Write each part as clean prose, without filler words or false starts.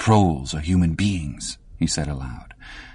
Trolls are human beings, he said aloud.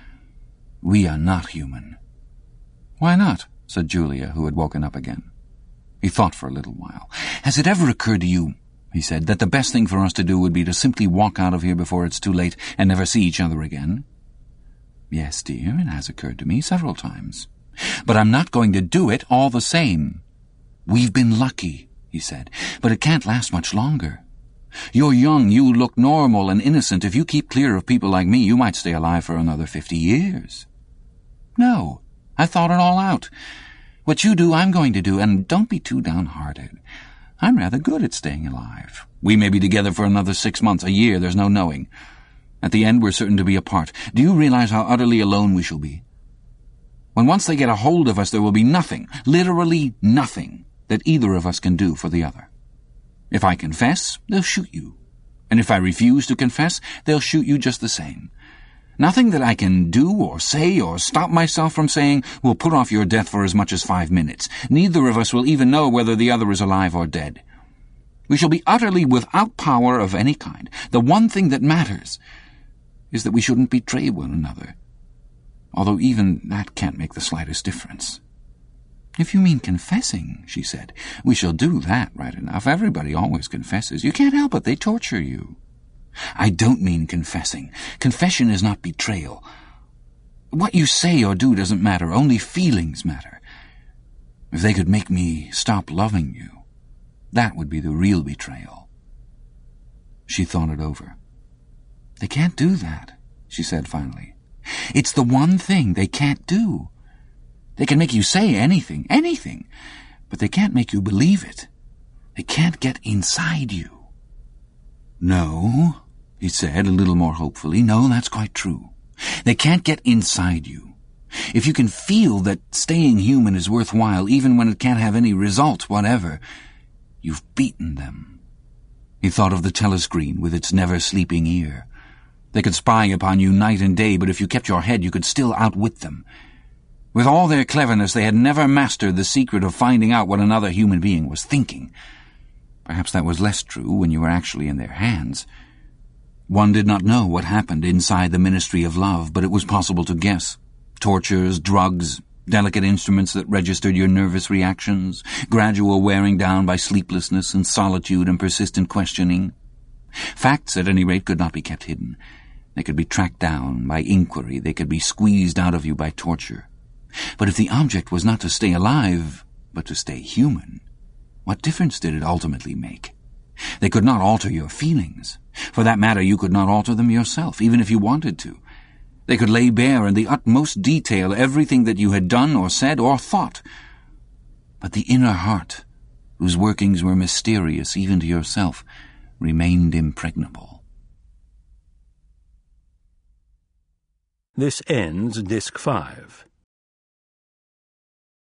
We are not human. Why not? Said Julia, who had woken up again. He thought for a little while. Has it ever occurred to you, he said, that the best thing for us to do would be to simply walk out of here before it's too late and never see each other again? Yes, dear, it has occurred to me several times. But I'm not going to do it all the same. We've been lucky, he said, but it can't last much longer. You're young, you look normal and innocent. If you keep clear of people like me, you might stay alive for another 50 years. No, I've thought it all out. What you do, I'm going to do, and don't be too downhearted. I'm rather good at staying alive. We may be together for another 6 months, a year, there's no knowing. At the end, we're certain to be apart. Do you realize how utterly alone we shall be? When once they get a hold of us, there will be nothing, literally nothing, that either of us can do for the other. If I confess, they'll shoot you. And if I refuse to confess, they'll shoot you just the same. Nothing that I can do or say or stop myself from saying will put off your death for as much as 5 minutes. Neither of us will even know whether the other is alive or dead. We shall be utterly without power of any kind. The one thing that matters is that we shouldn't betray one another, although even that can't make the slightest difference. If you mean confessing, she said, we shall do that right enough. Everybody always confesses. You can't help it. They torture you. I don't mean confessing. Confession is not betrayal. What you say or do doesn't matter. Only feelings matter. If they could make me stop loving you, that would be the real betrayal. She thought it over. They can't do that, she said finally. It's the one thing they can't do. They can make you say anything, but they can't make you believe it. They can't get inside you. No, he said a little more hopefully. No, that's quite true. They can't get inside you. If you can feel that staying human is worthwhile, even when it can't have any result whatever, you've beaten them. He thought of the telescreen with its never-sleeping ear. They could spy upon you night and day, but if you kept your head, you could still outwit them. With all their cleverness, they had never mastered the secret of finding out what another human being was thinking. Perhaps that was less true when you were actually in their hands. One did not know what happened inside the Ministry of Love, but it was possible to guess. Tortures, drugs, delicate instruments that registered your nervous reactions, gradual wearing down by sleeplessness and solitude and persistent questioning. Facts, at any rate, could not be kept hidden. They could be tracked down by inquiry. They could be squeezed out of you by torture. But if the object was not to stay alive, but to stay human, what difference did it ultimately make? They could not alter your feelings. For that matter, you could not alter them yourself, even if you wanted to. They could lay bare in the utmost detail everything that you had done or said or thought. But the inner heart, whose workings were mysterious even to yourself, remained impregnable. This ends Disc 5.